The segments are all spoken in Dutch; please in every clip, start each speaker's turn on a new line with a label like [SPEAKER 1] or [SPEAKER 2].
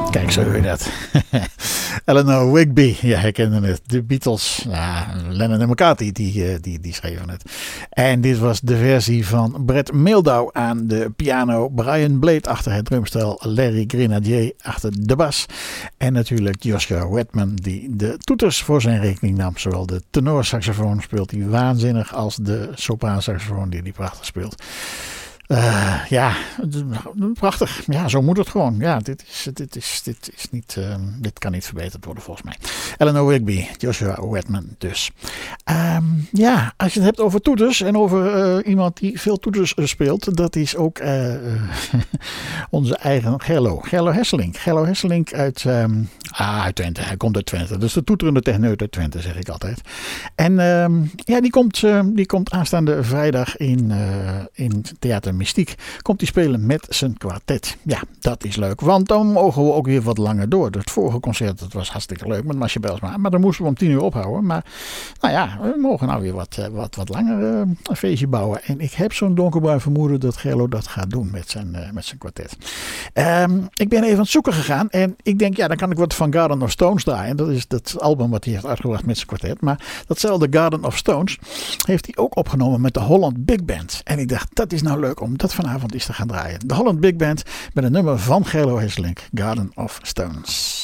[SPEAKER 1] Kijk, zo hoor je dat. Eleanor Rigby, ja, herkende het. De Beatles, Lennon en McCartney, die schreven het. En dit was de versie van Brett Mehldau aan de piano, Brian Blade achter het drumstel, Larry Grenadier achter de bas. En natuurlijk Joshua Redman, die de toeters voor zijn rekening nam. Zowel de tenorsaxofoon speelt hij waanzinnig als de sopraansaxofoon die prachtig speelt. Ja, prachtig. Ja, zo moet het gewoon. Ja, dit kan niet verbeterd worden volgens mij. Eleanor Rigby, Joshua Redman dus. Ja, als je het hebt over toeters en over iemand die veel toeters speelt, dat is ook onze eigen Gerlo Hesselink. Gerlo Hesselink uit Twente. Hij komt uit Twente. Dus de toeterende techneut uit Twente, zeg ik altijd. En ja, die komt aanstaande vrijdag in Theater Mystiek. Komt hij spelen met zijn kwartet. Ja, dat is leuk. Want dan mogen we ook weer wat langer door. Het vorige concert, dat was hartstikke leuk met Masje Belsma. Maar dan moesten we om 10 uur ophouden. Maar nou ja, we mogen nou weer wat langer een feestje bouwen. En ik heb zo'n donkerbruin vermoeden dat Gerlo dat gaat doen met zijn kwartet. Ik ben even aan het zoeken gegaan. En ik denk, ja, dan kan ik wat van Garden of Stones draaien. Dat is dat album wat hij heeft uitgebracht met zijn kwartet. Maar datzelfde Garden of Stones heeft hij ook opgenomen met de Holland Big Band. En ik dacht, dat is nou leuk om dat vanavond eens te gaan draaien. De Holland Big Band met een nummer van Gerlo Hesselink, Garden of Stones.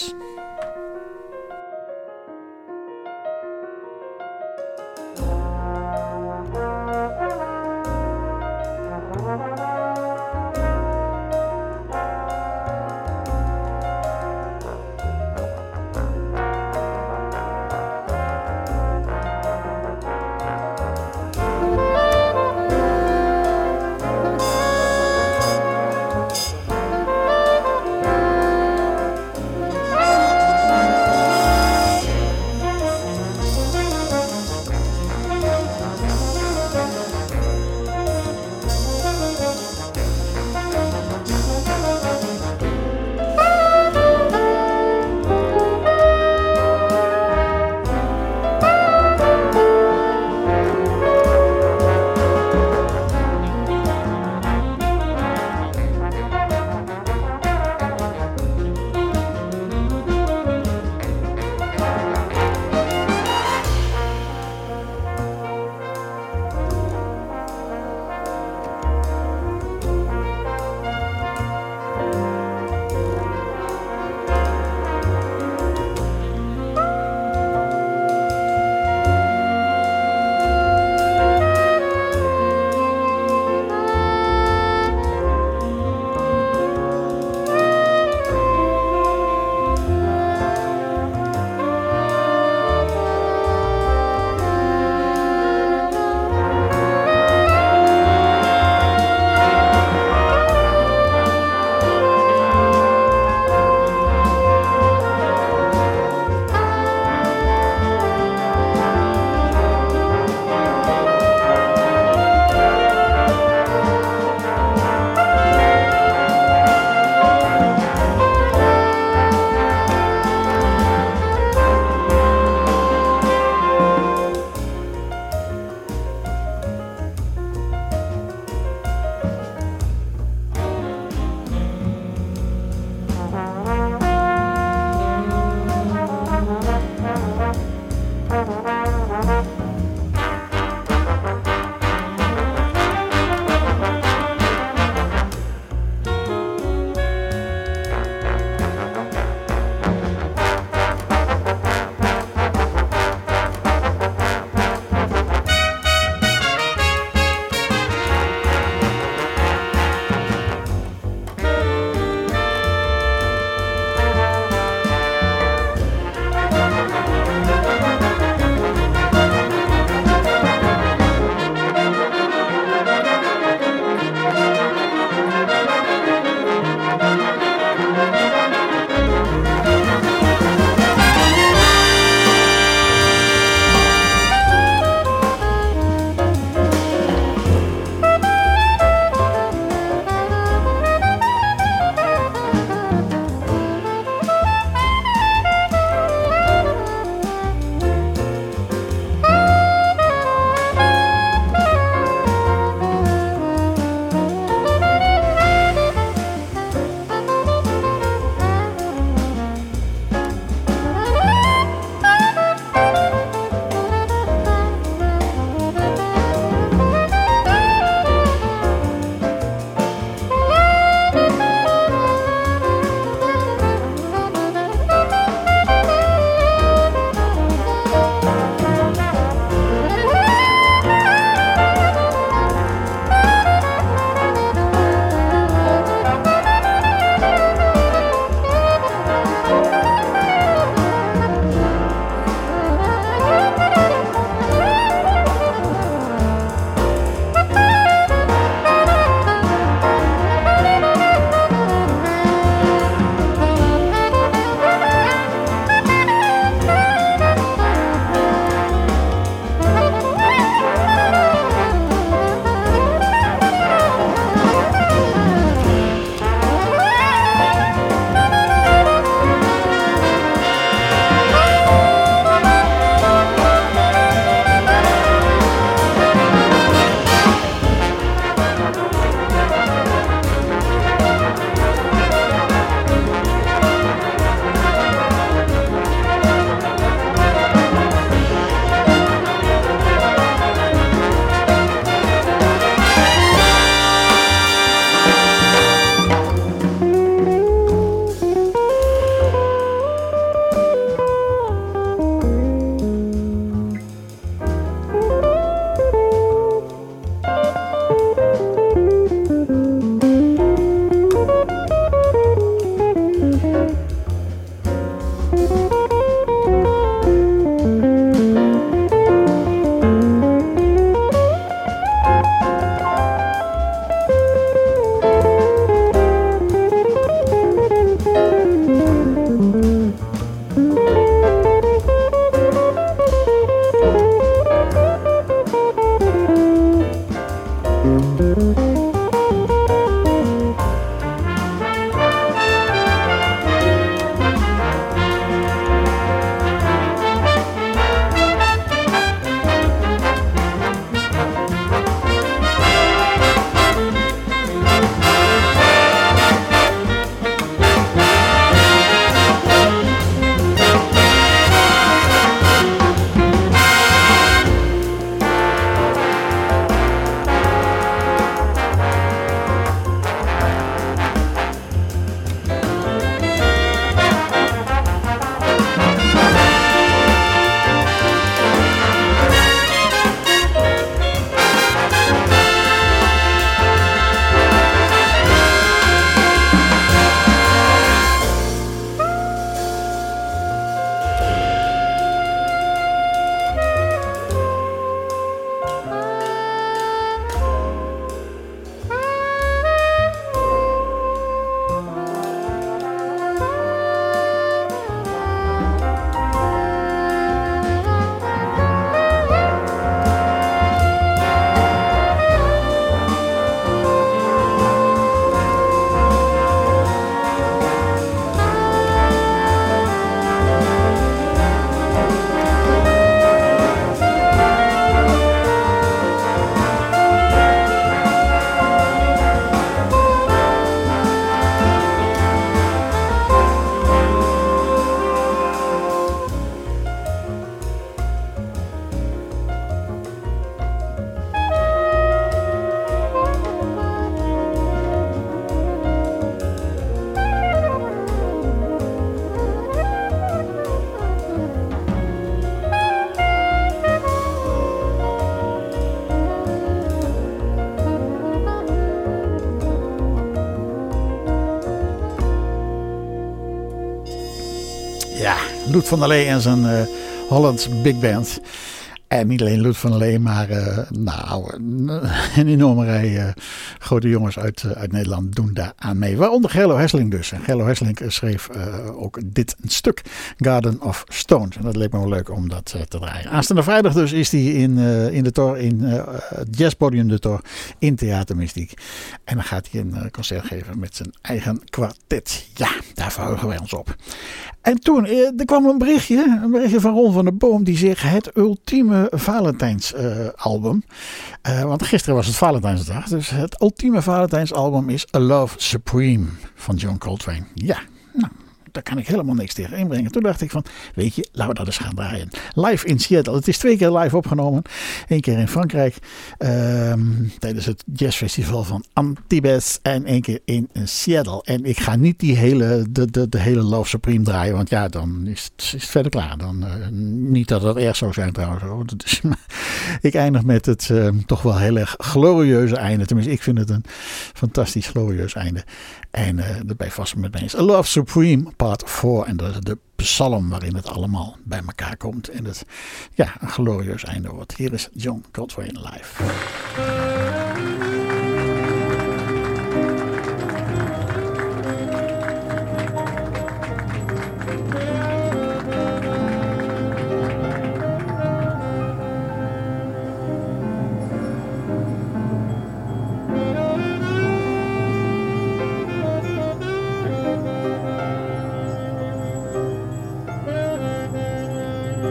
[SPEAKER 1] Ja, Loet van der Lee en zijn Hollands Big Band. En niet alleen Loet van der Lee, maar een enorme rij grote jongens uit Nederland doen daar aan mee. Waaronder Gerlo Hesseling dus. En Gerlo Hesseling schreef ook dit stuk, Garden of Stones. En dat leek me wel leuk om dat te draaien. Aanstaande vrijdag dus is hij in de Tor, in het jazzpodium de Tor, in Theater Mystiek. En dan gaat hij een concert geven met zijn eigen kwartet. Ja, daar verheugen wij ons op. En toen, er kwam een berichtje van Ron van der Boom, die zegt het ultieme Valentijnsalbum. Want gisteren was het Valentijnsdag, dus het ultieme Valentijnsalbum is A Love Supreme van John Coltrane. Ja, nou, daar kan ik helemaal niks tegen inbrengen. Toen dacht ik van, weet je, laten we dat eens gaan draaien. Live in Seattle. Het is 2 keer live opgenomen. 1 keer in Frankrijk. Tijdens het jazzfestival van Antibes. En 1 keer in Seattle. En ik ga niet die de hele Love Supreme draaien. Want ja, dan is het verder klaar. Dan, niet dat het erg zou zijn trouwens. Dus, ik eindig met het toch wel heel erg glorieuze einde. Tenminste, ik vind het een fantastisch glorieus einde. En daarbij vast met mij eens A Love Supreme part 4. En dat is de psalm waarin het allemaal bij elkaar komt. En het een glorieus einde wordt. Hier is John Coltrane live.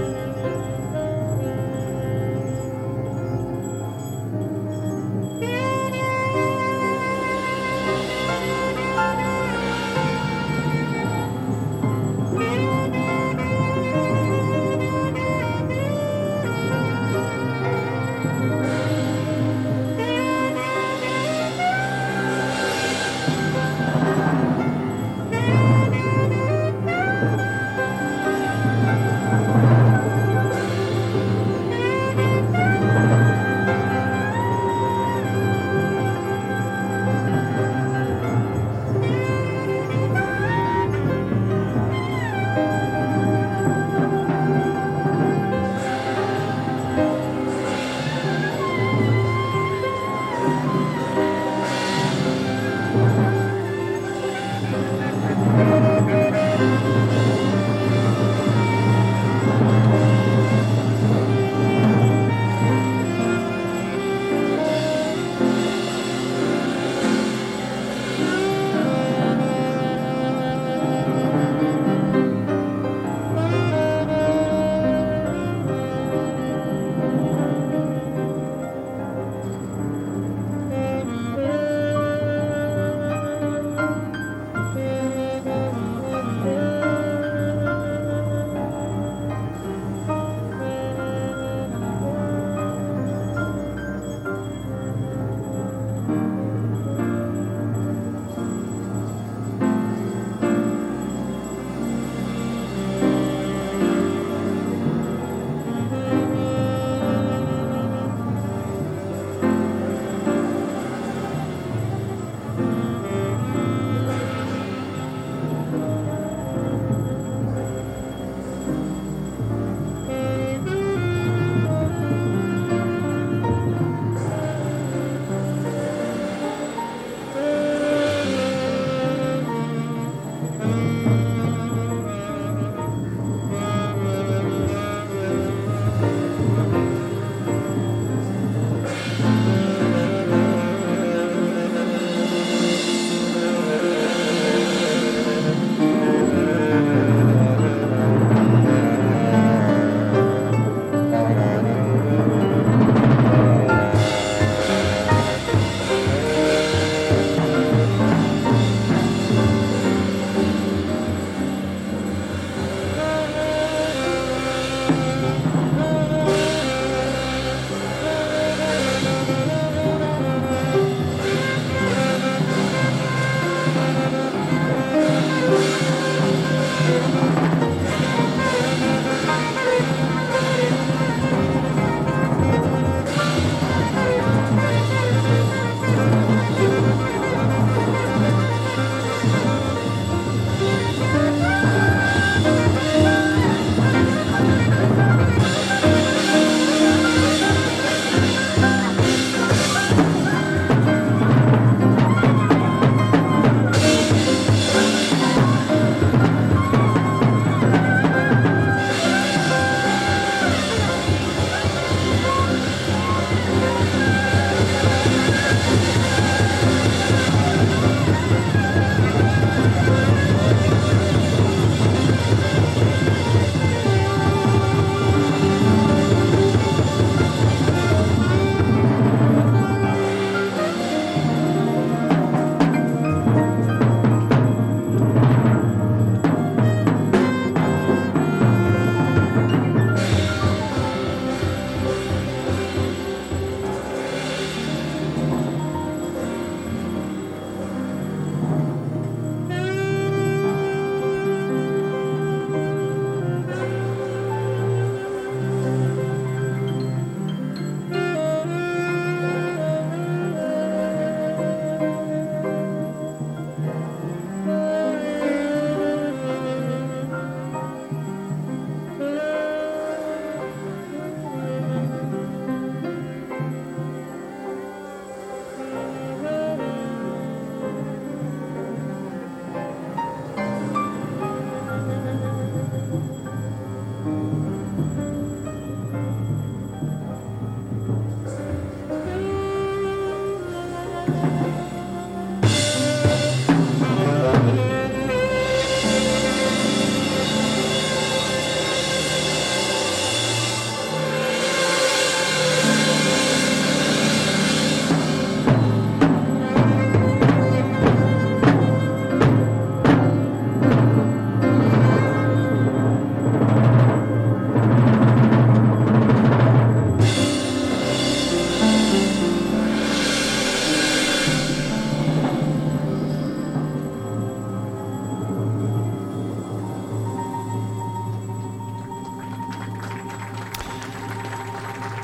[SPEAKER 2] Yeah.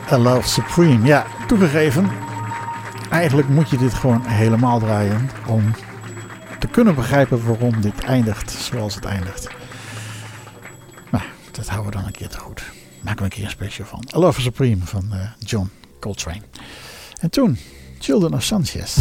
[SPEAKER 1] A Love Supreme. Ja, toegegeven. Eigenlijk moet je dit gewoon helemaal draaien om te kunnen begrijpen waarom dit eindigt zoals het eindigt. Nou, dat houden we dan een keer te goed. Maken we een keer een special van. A Love Supreme van John Coltrane. En toen Children of Sanchez.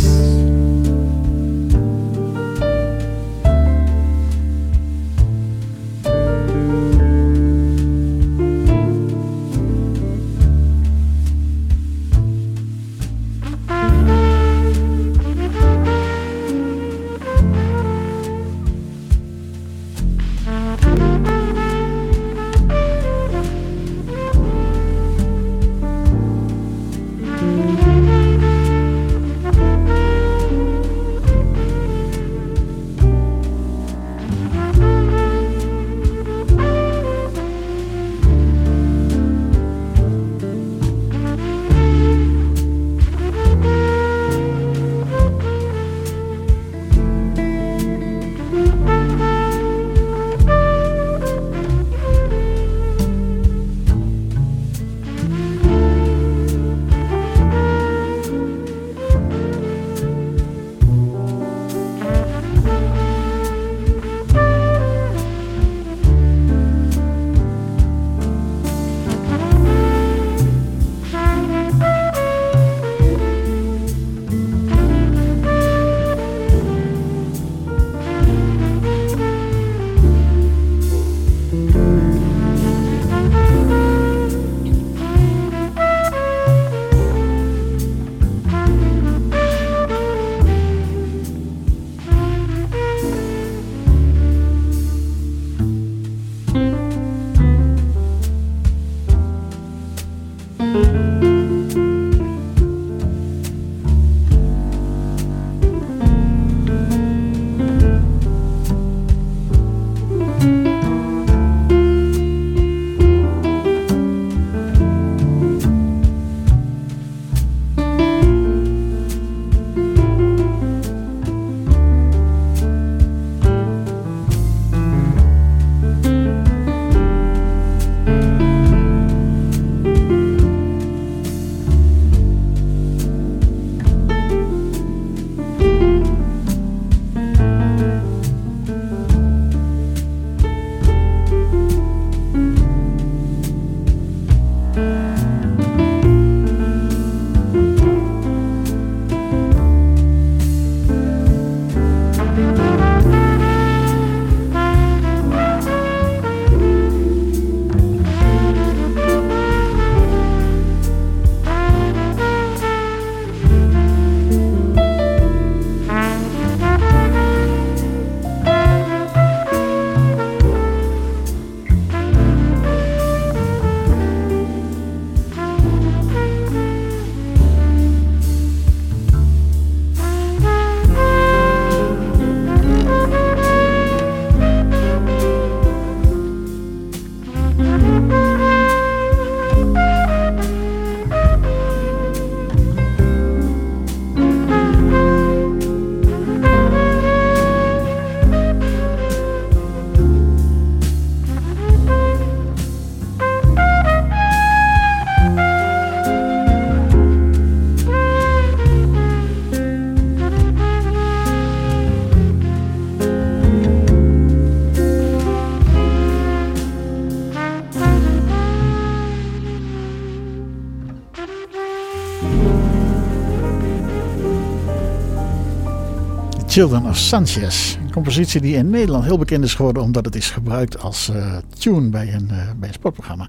[SPEAKER 1] Children of Sanchez. Een compositie die in Nederland heel bekend is geworden omdat het is gebruikt als tune bij een sportprogramma.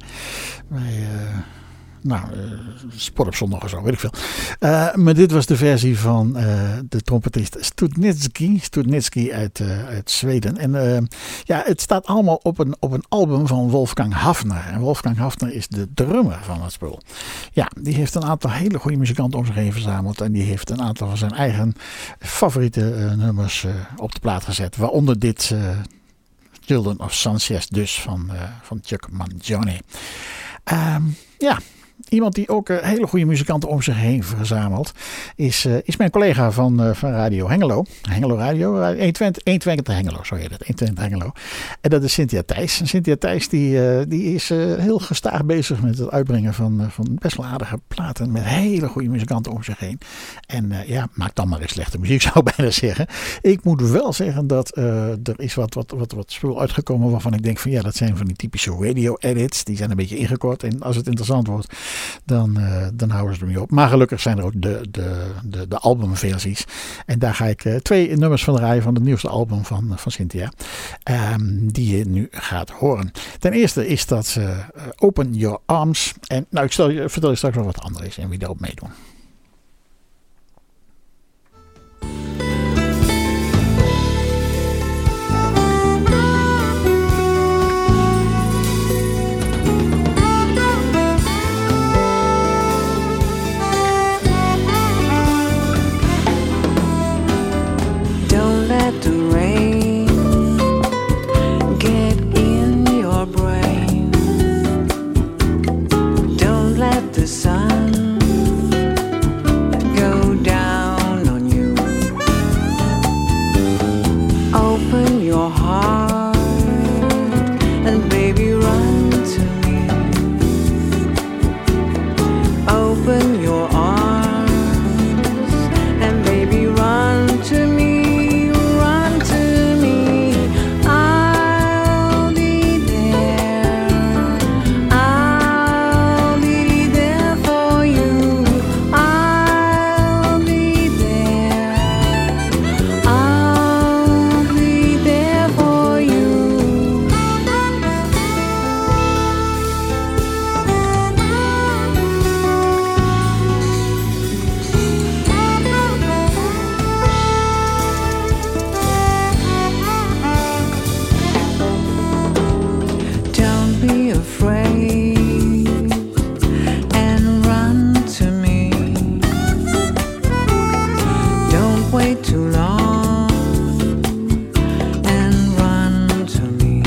[SPEAKER 1] Sport op zondag of zo, weet ik veel. Maar dit was de versie van de trompetist Studnicki uit Zweden. En het staat allemaal op een album van Wolfgang Hafner. En Wolfgang Hafner is de drummer van het spul. Ja, die heeft een aantal hele goede muzikanten om zich heen verzameld. En die heeft een aantal van zijn eigen favoriete nummers op de plaat gezet. Waaronder dit Children of Sanchez dus van Chuck Mangione. Iemand die ook hele goede muzikanten om zich heen verzamelt, is mijn collega van Radio Hengelo. Hengelo Radio, 120 Hengelo, zo heet het. 120 Hengelo. En dat is Cynthia Thijs. En Cynthia Thijs die is heel gestaag bezig met het uitbrengen van best wel aardige platen met hele goede muzikanten om zich heen. En maakt dan maar eens slechte muziek, zou ik bijna zeggen. Ik moet wel zeggen dat er is wat spul uitgekomen waarvan ik denk van ja, dat zijn van die typische radio edits. Die zijn een beetje ingekort en als het interessant wordt, dan houden ze ermee op. Maar gelukkig zijn er ook de albumversies. En daar ga ik 2 nummers van draaien van het nieuwste album van Cynthia. Die je nu gaat horen. Ten eerste is dat Open Your Arms. En nou, vertel je straks nog wat anders is en wie daarop meedoen.
[SPEAKER 2] The sun go down on you. Open your heart and baby run to me. Open your arms and baby run to me. Run to me. I'll be there. I'll be there for you. I'll be there. I'll be there for you. Don't be afraid and run to me. Don't wait too long and run to me.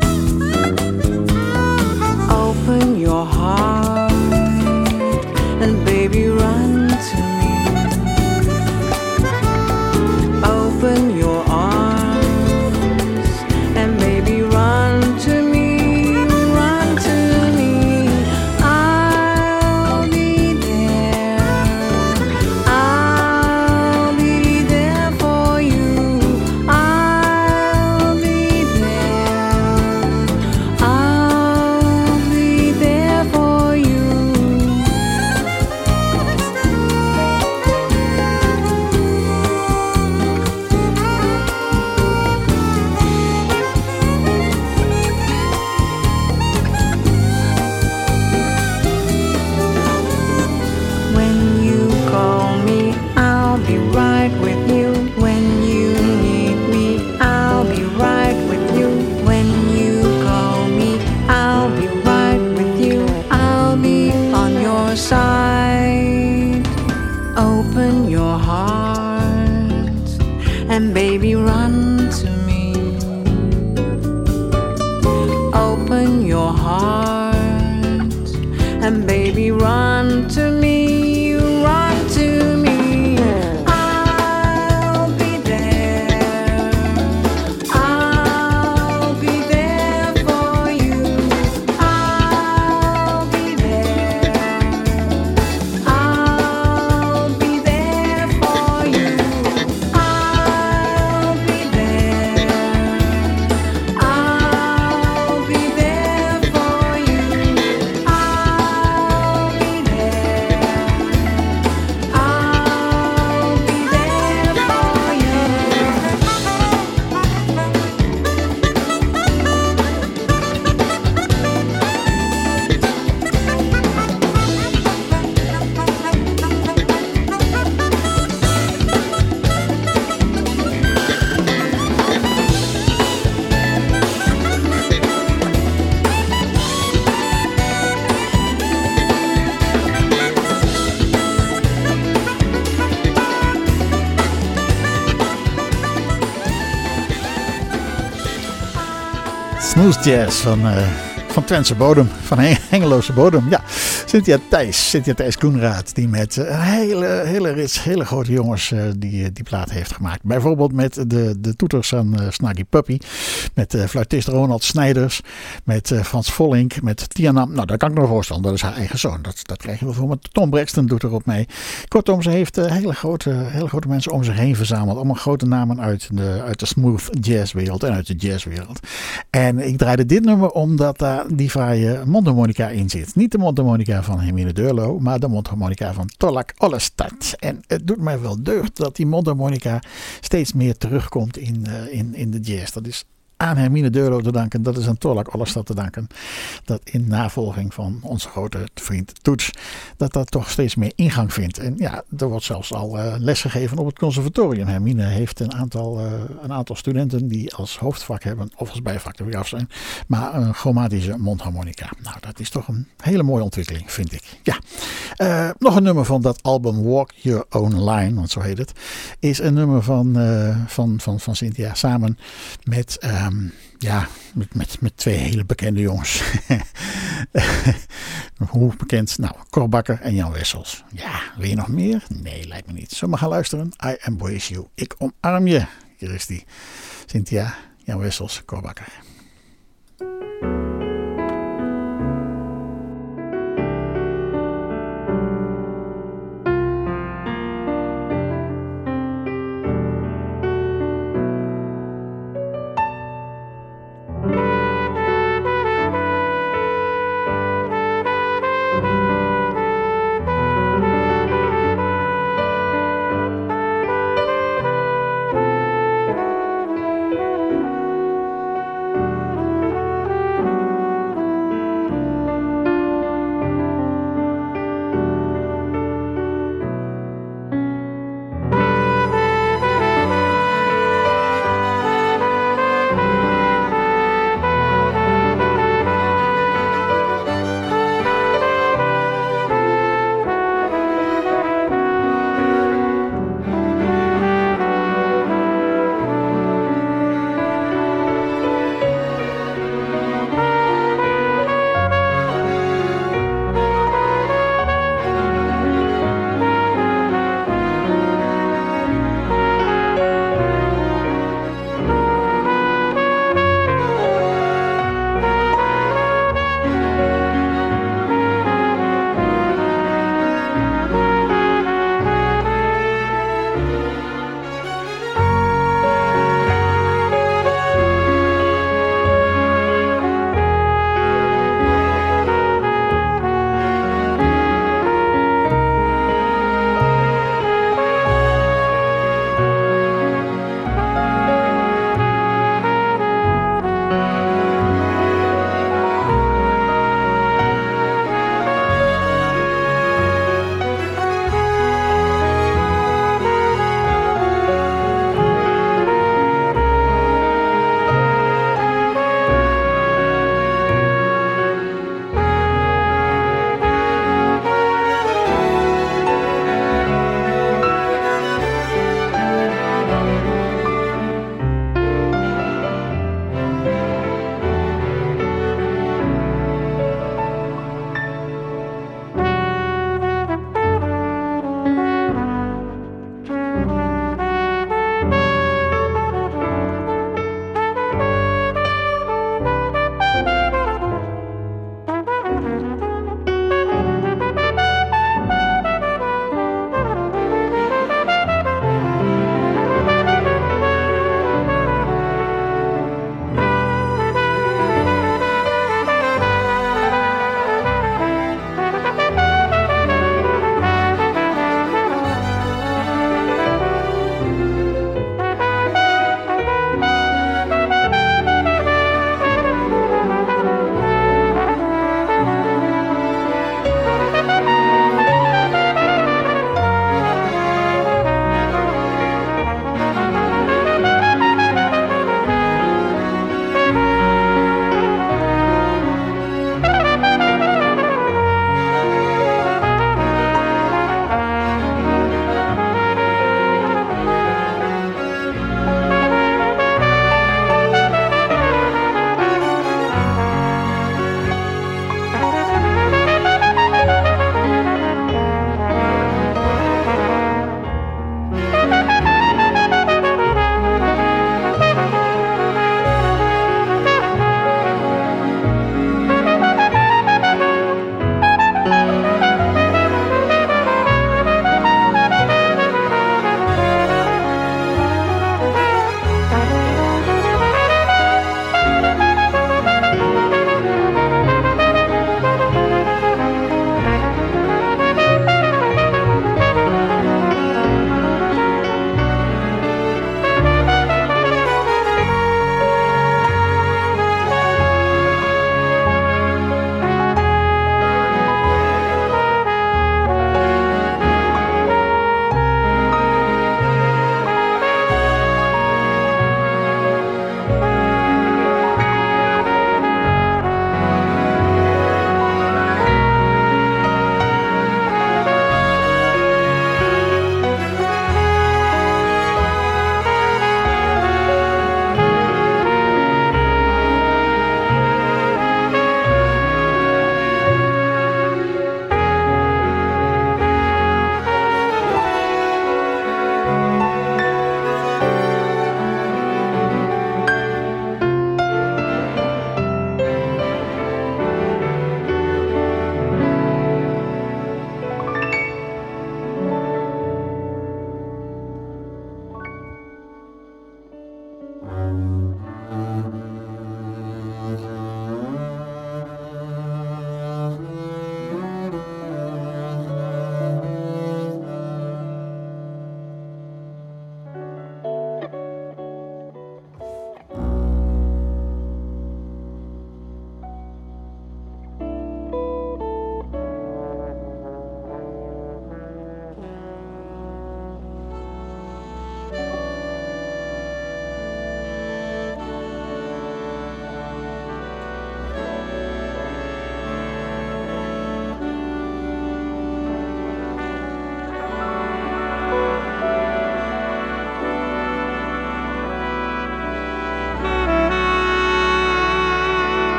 [SPEAKER 2] Open your heart and baby run to me. Open your arms and baby run to me. Run to me. I'll be there. I'll be there for you. I'll be there. I'll be there for you. When you call me, I'll be right with you. When you need me, I'll be right with you. When you call me, I'll be right with you. I'll be on your side. Open your heart and baby run to me. Open your heart and baby run to me. Run to me. I'll be there. I'll be there for you. I'll be there. I'll be there for you. I'll be there. I'll be there for you. I'll be there. I'll be there for you.
[SPEAKER 1] Smooth Jazz van Twentse bodem, van Hengeloze bodem. Ja, Cynthia Thijs Koenraad, die met hele rits, hele grote jongens die plaat heeft gemaakt. Bijvoorbeeld met de toeters aan Snaggy Puppy, met fluitist Ronald Snijders, met Frans Vollink, met Tianam. Nou, dat kan ik me voorstellen, dat is haar eigen zoon. Dat krijg je bijvoorbeeld. Tom Braxton doet erop mee. Kortom, ze heeft hele grote mensen om zich heen verzameld. Allemaal grote namen uit de smooth jazzwereld en uit de jazzwereld. En ik draaide dit nummer omdat daar die fraaie mondharmonica in zit. Niet de mondharmonica van Hermine Deurlo, maar de mondharmonica van Tollak Ollestad. En het doet mij wel deugd dat die mondharmonica steeds meer terugkomt in de jazz. Dat is aan Hermine Deurlo te danken. Dat is aan Tollak Ollestad te danken. Dat in navolging van onze grote vriend Toets, dat toch steeds meer ingang vindt. En ja, er wordt zelfs al les gegeven op het conservatorium. Hermine heeft een aantal studenten die als hoofdvak hebben, of als bijvak, dat af zijn, maar een chromatische mondharmonica. Nou, dat is toch een hele mooie ontwikkeling, vind ik. Ja. Nog een nummer van dat album Walk Your Own Line, want zo heet het, is een nummer van Cynthia samen met met twee hele bekende jongens. Hoe bekend? Nou, Cor Bakker en Jan Wessels. Ja, wil je nog meer? Nee, lijkt me niet. Zullen we gaan luisteren? I Embrace You. Ik omarm je. Hier is die. Cynthia, Jan Wessels, Cor Bakker.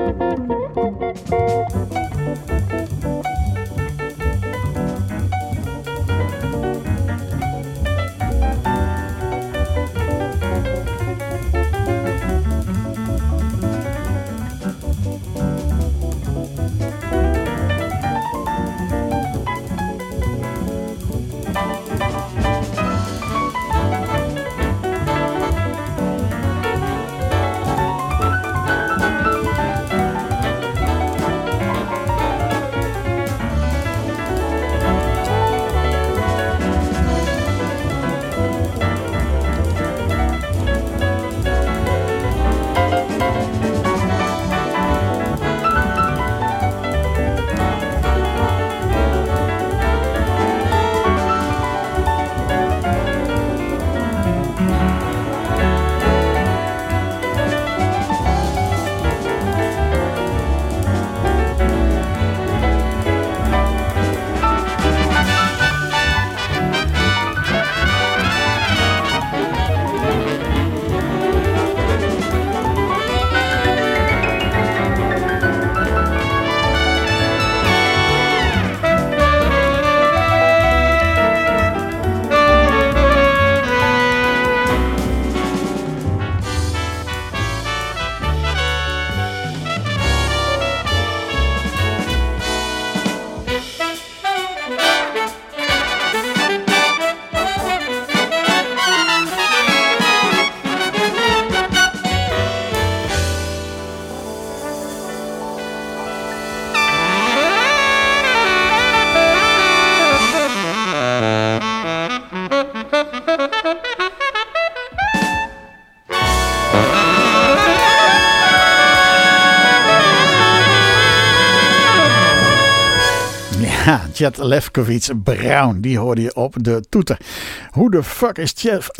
[SPEAKER 1] Ja, Chet Lefkowitz Brown, die hoorde je op de toeter. Hoe de fuck is Chet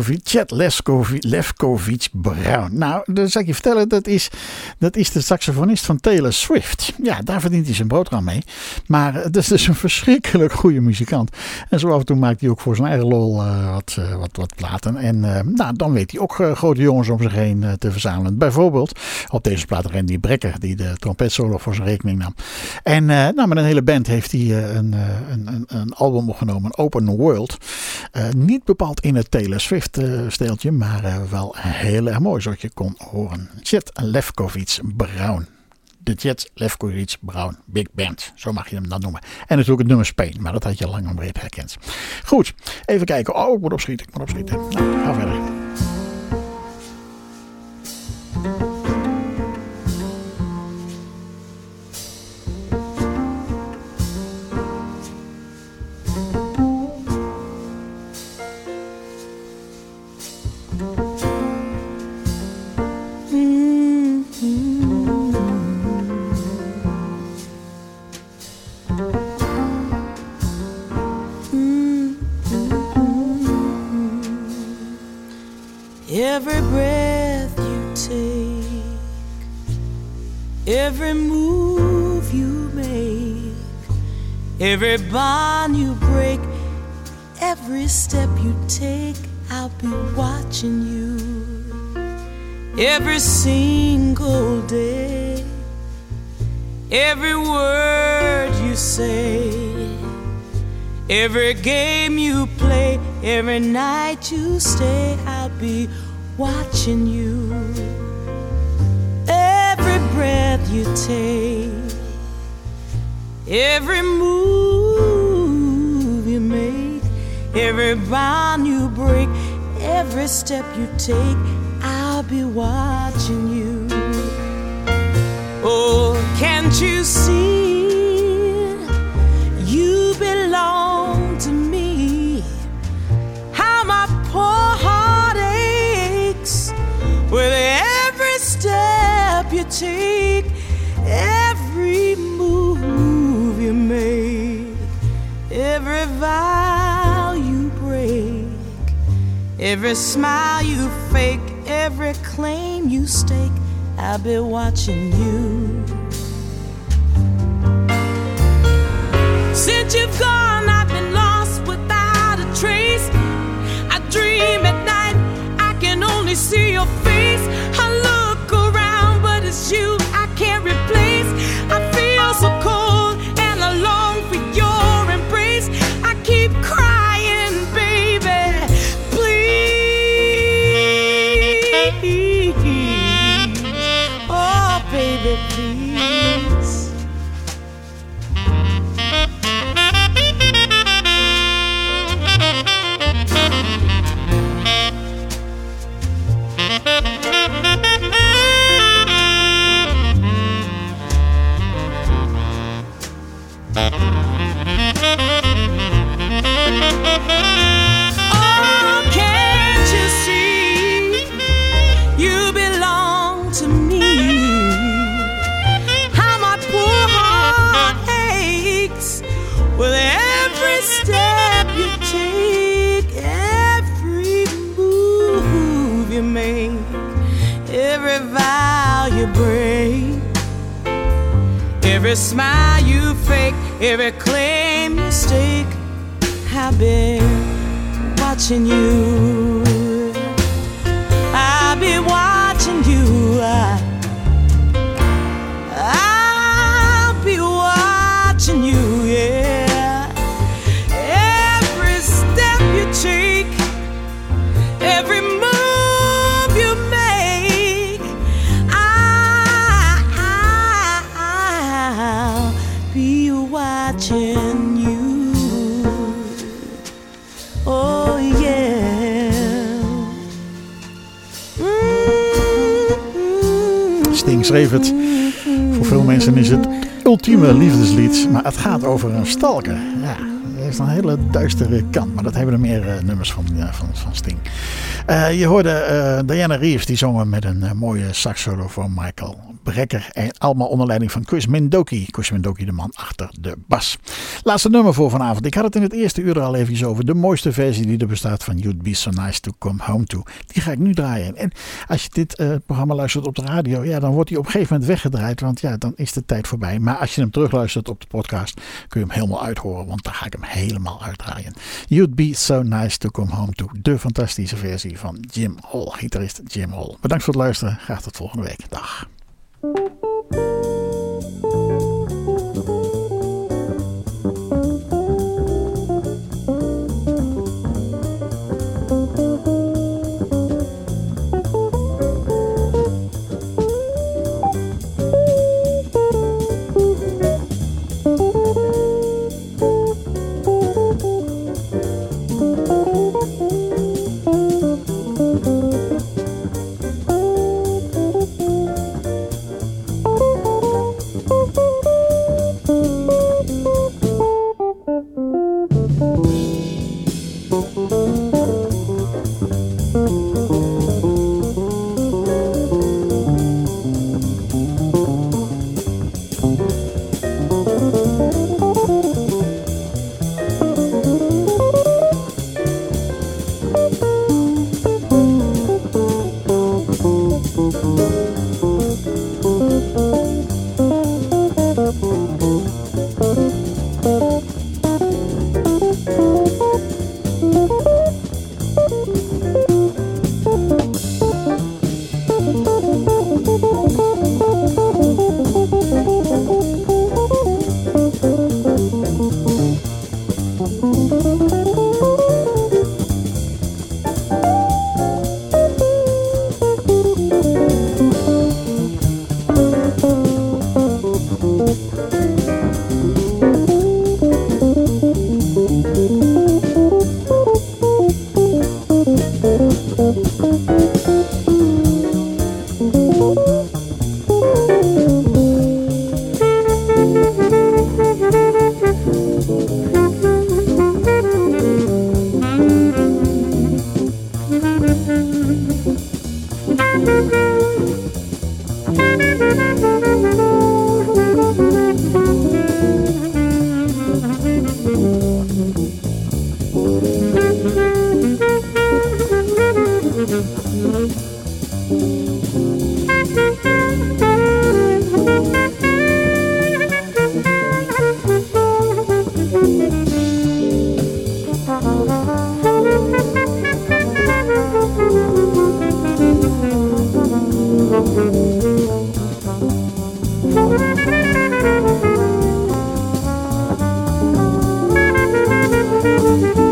[SPEAKER 1] Lefkowitz Brown? Nou, dat zal ik je vertellen, dat is de saxofonist van Taylor Swift. Ja, daar verdient hij zijn boterham mee. Maar het is dus een verschrikkelijk goede muzikant. En zo af en toe maakt hij ook voor zijn eigen lol wat platen. En nou, dan weet hij ook grote jongens om zich heen te verzamelen. Bijvoorbeeld op deze plaat Randy Brecker, die de trompetsolo voor zijn rekening nam. En nou, met een hele band heeft hij een album opgenomen, Open World. Niet bepaald in het Taylor Swift steeltje, maar wel heel erg mooi, zoals je kon horen. Chet Lefkowitz Brown. De Chet Lefkowitz Brown Big Band, zo mag je hem dan noemen. En natuurlijk het nummer Spain, maar dat had je lang en breed herkend. Goed, even kijken. Oh, ik moet opschieten. Nou, ga verder.
[SPEAKER 3] Every breath you take, every move you make, every bond you break, every step you take, I'll be watching you. Every single day, every word you say, every game you play, every night you stay, I'll be watching you. Every breath you take, every move you make, every bond you break, every step you take, I'll be watching you. Oh, can't you see you belong to me? How my poor heart aches with every step you take, every move you make, every vow you break, every smile you fake, every claim you stake, I'll be watching you. Since you've gone, I've been lost without a trace. I dream at night, I can only see your face. I look around, but it's you I can't every vow you break, every smile you fake, every claim you stake. I've been watching you. I'll be watching you. I'll be watching you, yeah. Every step you take, every move you make, I'll be watching you. Oh yeah.
[SPEAKER 1] Sting schreef het. Voor veel mensen is het ultieme liefdeslied, maar het gaat over een stalker. Ja, dat is een hele duistere kant, maar dat hebben er meer nummers van Sting. Je hoorde Diana Reeves, die zongen met een mooie saxsolo van Michael Brecker. En allemaal onder leiding van Chris Mendoki. Chris Mendoki, de man achter de bas. Laatste nummer voor vanavond. Ik had het in het eerste uur al even over. De mooiste versie die er bestaat van You'd Be So Nice To Come Home To. Die ga ik nu draaien. En als je dit programma luistert op de radio, ja, dan wordt die op een gegeven moment weggedraaid. Want ja, dan is de tijd voorbij. Maar als je hem terugluistert op de podcast, kun je hem helemaal uithoren. Want dan ga ik hem helemaal uitdraaien. You'd Be So Nice To Come Home To. De fantastische versie van Jim Hall. Gitarist Jim Hall. Bedankt voor het luisteren. Graag tot volgende week. Dag.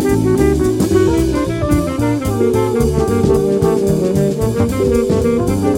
[SPEAKER 2] Thank you.